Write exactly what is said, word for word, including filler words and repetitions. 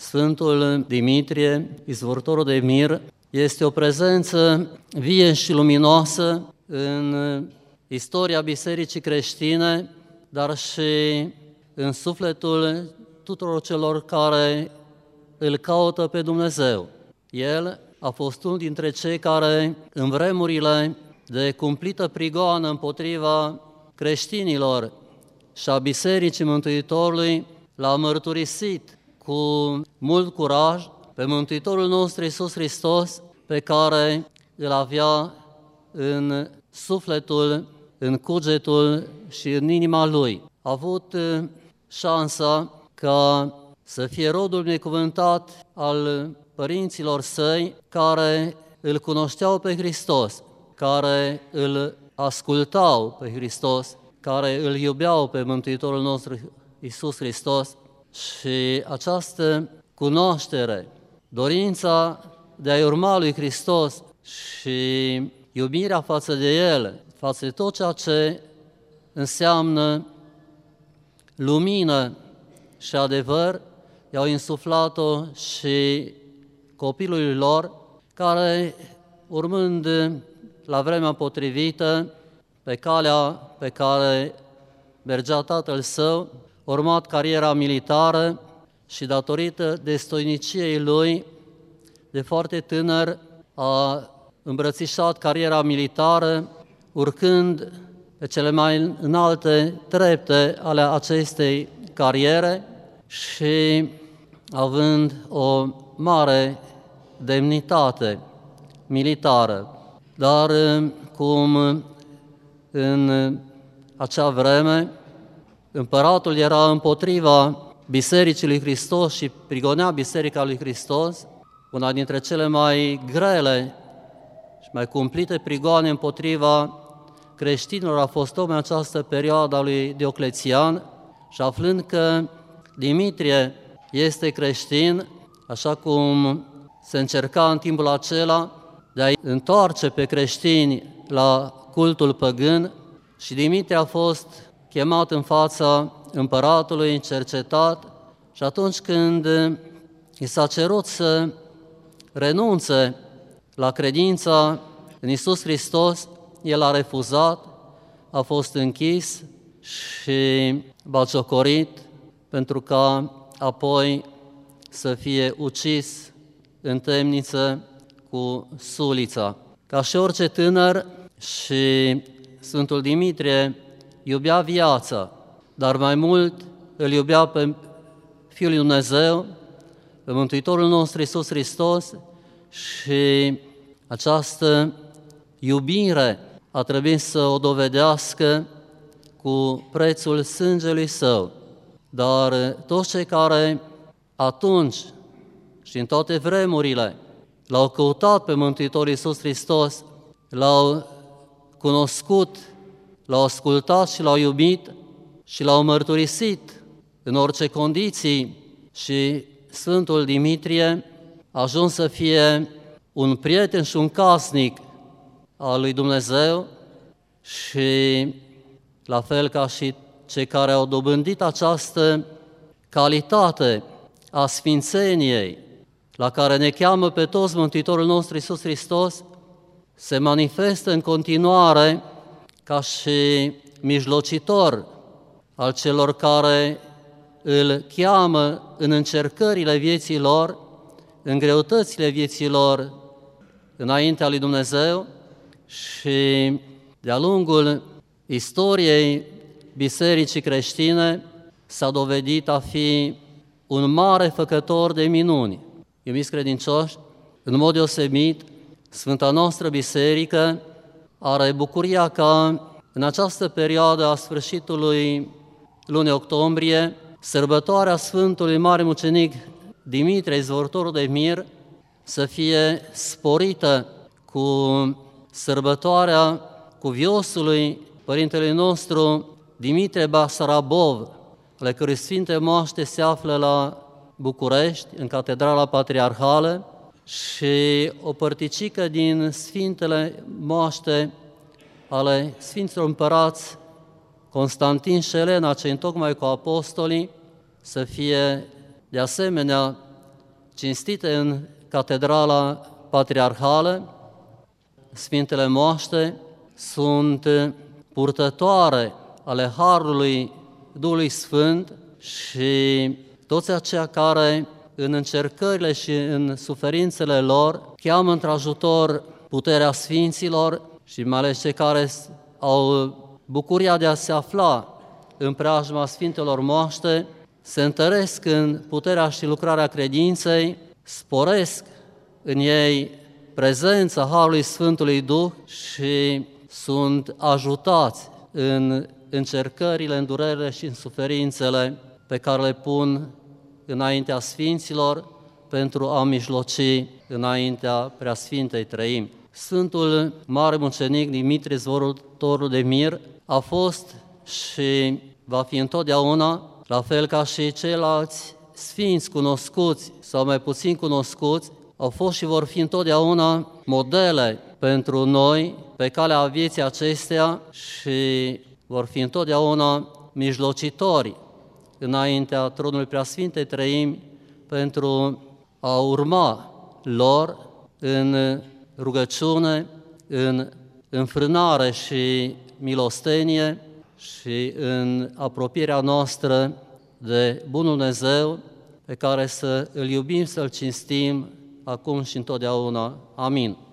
Sfântul Dimitrie, izvorătorul de mir, este o prezență vie și luminoasă în istoria bisericii creștine, dar și în sufletul tuturor celor care îl caută pe Dumnezeu. El a fost unul dintre cei care, în vremurile de cumplită prigoană împotriva creștinilor și a Bisericii Mântuitorului, l-a mărturisit cu mult curaj pe Mântuitorul nostru Iisus Hristos, pe care îl avea în sufletul, în cugetul și în inima lui. A avut șansa ca să fie rodul binecuvântat al părinților săi care îl cunoșteau pe Hristos, care îl ascultau pe Hristos, care îl iubeau pe Mântuitorul nostru Iisus Hristos. Și această cunoaștere, dorința de a-i urma lui Hristos și iubirea față de El, față de tot ceea ce înseamnă lumină și adevăr, i-au insuflat-o și copilului lor, care, urmând la vremea potrivită, pe calea pe care mergea tatăl său, urmat cariera militară și datorită destoiniciei lui, de foarte tânăr, a îmbrățișat cariera militară, urcând pe cele mai înalte trepte ale acestei cariere și având o mare demnitate militară. Dar cum în acea vreme împăratul era împotriva Bisericii lui Hristos și prigonea Biserica lui Hristos, una dintre cele mai grele și mai cumplite prigoane împotriva creștinilor a fost tocmai această perioadă a lui Dioclețian, și aflând că Dimitrie este creștin, așa cum se încerca în timpul acela de a-i întoarce pe creștini la cultul păgân, și Dimitrie a fost chemat în fața împăratului, cercetat, și atunci când i s-a cerut să renunțe la credința în Iisus Hristos, el a refuzat, a fost închis și batjocorit pentru ca apoi să fie ucis în temniță cu sulița. Ca și orice tânăr, și Sfântul Dimitrie iubea viața, dar mai mult îl iubea pe Fiul lui Dumnezeu, pe Mântuitorul nostru Iisus Hristos, și această iubire a trebuit să o dovedească cu prețul sângelui său. Dar toți cei care atunci și în toate vremurile l-au căutat pe Mântuitorul Iisus Hristos, l-au cunoscut, l-au ascultat și l-au iubit și l-au mărturisit în orice condiții, și Sfântul Dimitrie a ajuns să fie un prieten și un casnic al lui Dumnezeu, și la fel ca și cei care au dobândit această calitate a sfințeniei, la care ne cheamă pe toți Mântuitorul nostru Iisus Hristos, se manifestă în continuare ca și mijlocitor al celor care îl cheamă în încercările vieții lor, în greutățile vieții lor înaintea lui Dumnezeu. Și de-a lungul istoriei Bisericii creștine s-a dovedit a fi un mare făcător de minuni. Iubiți credincioși, în mod deosebit, Sfânta noastră Biserică are bucuria ca în această perioadă a sfârșitului lunii octombrie, sărbătoarea Sfântului Mare Mucenic Dimitrie, izvorătorul de mir, să fie sporită cu sărbătoarea cuviosului Părintelui nostru Dimitrie Basarabov, ale cărui Sfinte Moaște se află la București, în Catedrala Patriarhală, și o părticică din Sfintele Moaște ale Sfinților Împărați Constantin și Elena, cei întocmai cu apostolii, să fie de asemenea cinstite în Catedrala Patriarhală, Sfintele Moaște sunt purtătoare ale Harului Duhului Sfânt și toți aceia care în încercările și în suferințele lor cheamă într-ajutor puterea Sfinților și mai ales cei care au bucuria de a se afla în preajma Sfintelor Moaște, se întăresc în puterea și lucrarea credinței, sporesc în ei prezența Harului Sfântului Duh și sunt ajutați în încercările, în durerile și în suferințele pe care le pun înaintea Sfinților pentru a mijloci înaintea Preasfintei Treimi. Sfântul Mare Mucenic Dimitrie Zvorătorul de Mir a fost și va fi întotdeauna, la fel ca și ceilalți sfinți cunoscuți sau mai puțin cunoscuți, au fost și vor fi întotdeauna modele pentru noi pe calea vieții acesteia și vor fi întotdeauna mijlocitori înaintea tronului Preasfintei Treimi pentru a urma lor în rugăciune, în înfrânare și milostenie și în apropierea noastră de Bunul Dumnezeu, pe care să îl iubim, să-l cinstim acum și întotdeauna. Amin.